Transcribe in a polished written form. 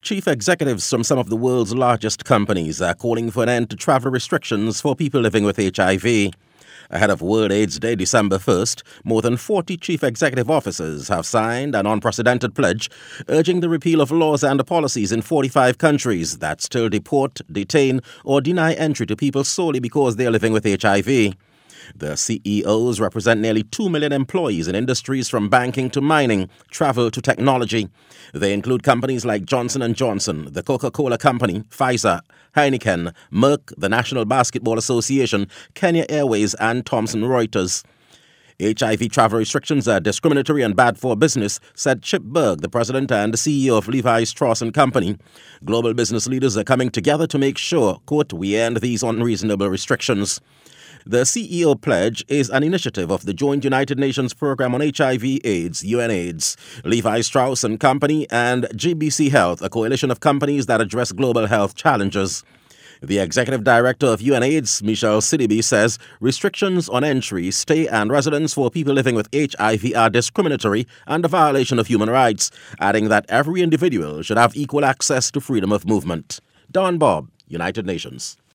Chief executives from some of the world's largest companies are calling for an end to travel restrictions for people living with HIV. Ahead of World AIDS Day, December 1st, more than 40 chief executive officers have signed an unprecedented pledge urging the repeal of laws and policies in 45 countries that still deport, detain, or deny entry to people solely because they are living with HIV. The CEOs represent nearly 2 million employees in industries from banking to mining, travel to technology. They include companies like Johnson & Johnson, the Coca-Cola Company, Pfizer, Heineken, Merck, the National Basketball Association, Kenya Airways, and Thomson Reuters. HIV travel restrictions are discriminatory and bad for business, said Chip Bergh, the president and CEO of Levi Strauss & Company. Global business leaders are coming together to make sure, quote, we end these unreasonable restrictions. The CEO pledge is an initiative of the Joint United Nations Programme on HIV/AIDS, UNAIDS, Levi Strauss & Company, and GBC Health, a coalition of companies that address global health challenges. The executive director of UNAIDS, Michelle Sidibe, says restrictions on entry, stay, and residence for people living with HIV are discriminatory and a violation of human rights, adding that every individual should have equal access to freedom of movement. Don Bob, United Nations.